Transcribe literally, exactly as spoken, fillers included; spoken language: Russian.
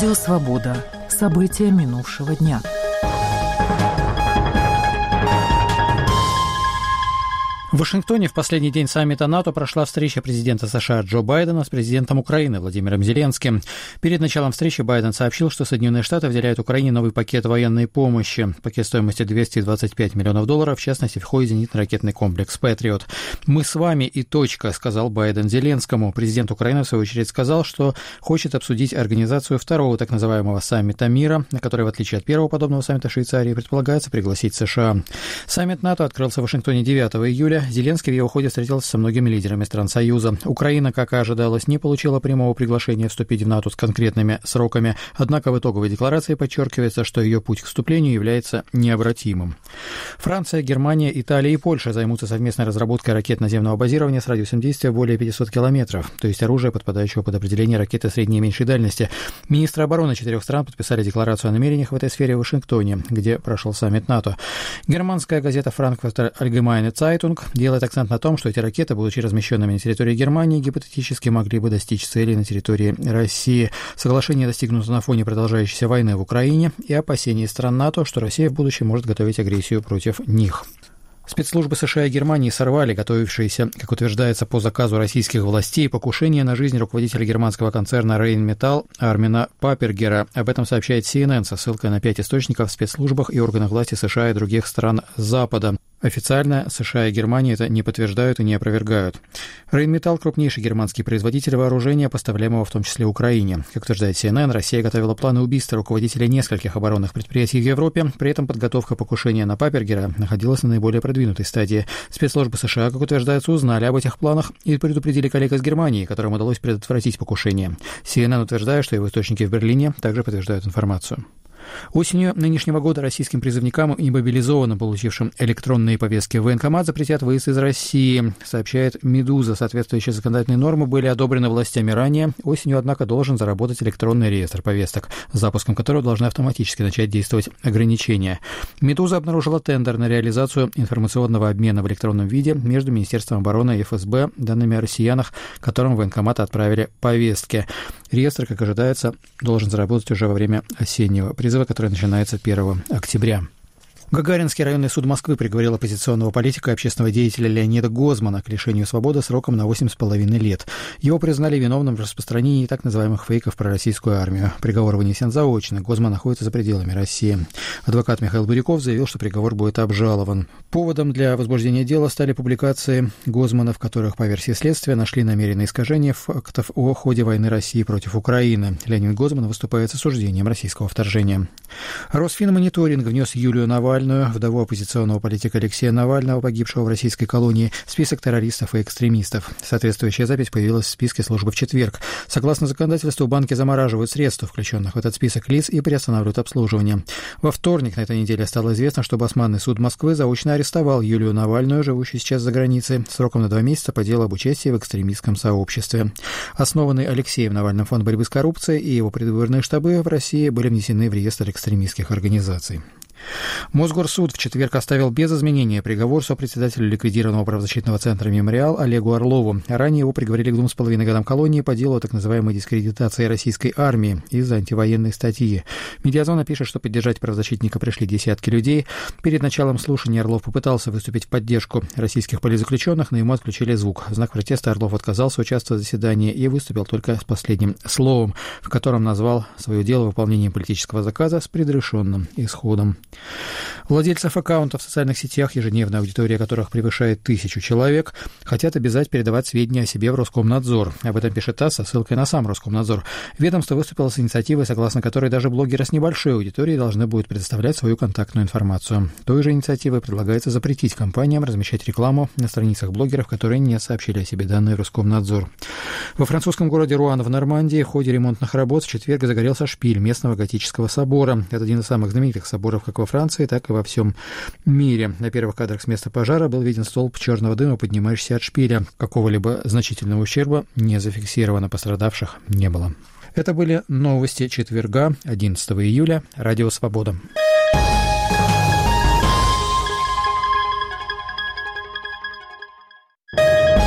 Радио «Свобода». События минувшего дня. В Вашингтоне в последний день саммита НАТО прошла встреча президента США Джо Байдена с президентом Украины Владимиром Зеленским. Перед началом встречи Байден сообщил, что Соединенные Штаты выделяют Украине новый пакет военной помощи. Пакет стоимостью двести двадцать пять миллионов долларов, в частности, входит зенитно-ракетный комплекс «Патриот». «Мы с вами и точка», — сказал Байден Зеленскому. Президент Украины, в свою очередь, сказал, что хочет обсудить организацию второго так называемого саммита мира, на который, в отличие от первого подобного саммита в Швейцарии, предполагается пригласить США. Саммит НАТО открылся в Вашингтоне девятого июля. Зеленский в его ходе встретился со многими лидерами стран Союза. Украина, как и ожидалось, не получила прямого приглашения вступить в НАТО с конкретными сроками, однако в итоговой декларации подчеркивается, что ее путь к вступлению является необратимым. Франция, Германия, Италия и Польша займутся совместной разработкой ракет наземного базирования с радиусом действия более пятьсот километров, то есть оружие, подпадающего под определение ракеты средней и меньшей дальности. Министры обороны четырех стран подписали декларацию о намерениях в этой сфере в Вашингтоне, где прошел саммит НАТО. Германская газета «Frankfurter Allgemeine Zeitung» делает акцент на том, что эти ракеты, будучи размещенными на территории Германии, гипотетически могли бы достичь целей на территории России. Соглашение достигнуто на фоне продолжающейся войны в Украине и опасений стран НАТО, что Россия в будущем может готовить агрессию против них. Спецслужбы США и Германии сорвали готовившиеся, как утверждается, по заказу российских властей, покушение на жизнь руководителя германского концерна Rheinmetall Армина Папергера. Об этом сообщает си эн эн со ссылкой на пять источников в спецслужбах и органах власти США и других стран Запада. Официально США и Германия это не подтверждают и не опровергают. Rheinmetall – крупнейший германский производитель вооружения, поставляемого в том числе Украине. Как утверждает си эн эн, Россия готовила планы убийства руководителей нескольких оборонных предприятий в Европе. При этом подготовка покушения на Папергера находилась на наиболее продвинутой стадии. Спецслужбы США, как утверждается, узнали об этих планах и предупредили коллег из Германии, которым удалось предотвратить покушение. си эн эн утверждает, что его источники в Берлине также подтверждают информацию. Осенью нынешнего года российским призывникам и мобилизованным, получившим электронные повестки в военкомат, запретят выезд из России, сообщает «Медуза». Соответствующие законодательные нормы были одобрены властями ранее. Осенью, однако, должен заработать электронный реестр повесток, с запуском которого должны автоматически начать действовать ограничения. «Медуза» обнаружила тендер на реализацию информационного обмена в электронном виде между Министерством обороны и эф эс бэ данными о россиянах, которым в военкомат отправили повестки. Реестр, как ожидается, должен заработать уже во время осеннего призыва, который начинается первого октября. Гагаринский районный суд Москвы приговорил оппозиционного политика и общественного деятеля Леонида Гозмана к лишению свободы сроком на восемь с половиной лет. Его признали виновным в распространении так называемых фейков про российскую армию. Приговор вынесен заочно. Гозман находится за пределами России. Адвокат Михаил Буряков заявил, что приговор будет обжалован. Поводом для возбуждения дела стали публикации Гозмана, в которых, по версии следствия, нашли намеренные искажения фактов о ходе войны России против Украины. Леонид Гозман выступает с осуждением российского вторжения. Росфинмониторинг внес Юлию Навальную, вдову оппозиционного политика Алексея Навального, погибшего в российской колонии, в список террористов и экстремистов. Соответствующая запись появилась в списке службы в четверг. Согласно законодательству, банки замораживают средства, включенных в этот список лиц, и приостанавливают обслуживание. Во вторник на этой неделе стало известно, что Басманный суд Москвы заочно арестовал Юлию Навальную, живущую сейчас за границей, сроком на два месяца по делу об участии в экстремистском сообществе. Основанный Алексеем Навальным фонд борьбы с коррупцией и его предвыборные штабы в России были внесены в реестр экстремистских организаций. Мосгорсуд в четверг оставил без изменения приговор сопредседателю ликвидированного правозащитного центра «Мемориал» Олегу Орлову. Ранее его приговорили к двум с половиной годам колонии по делу о так называемой дискредитации российской армии из-за антивоенной статьи. Медиазона пишет, что поддержать правозащитника пришли десятки людей. Перед началом слушания Орлов попытался выступить в поддержку российских политзаключенных, но ему отключили звук. В знак протеста Орлов отказался участвовать в заседании и выступил только с последним словом, в котором назвал свое дело выполнением политического заказа с предрешенным исходом. Владельцев аккаунтов в социальных сетях, ежедневная аудитория которых превышает тысячу человек, хотят обязать передавать сведения о себе в Роскомнадзор. Об этом пишет ТАСС со ссылкой на сам Роскомнадзор. Ведомство выступило с инициативой, согласно которой даже блогеры с небольшой аудиторией должны будут предоставлять свою контактную информацию. Той же инициативой предлагается запретить компаниям размещать рекламу на страницах блогеров, которые не сообщили о себе данные Роскомнадзор. Во французском городе Руан в Нормандии в ходе ремонтных работ в четверг загорелся шпиль местного готического собора. Это один из самых знаменитых соборов как во Франции, так и во всем мире. На первых кадрах с места пожара был виден столб черного дыма, поднимающийся от шпиля. Какого-либо значительного ущерба не зафиксировано, пострадавших не было. Это были новости четверга, одиннадцатого июля. Радио «Свобода».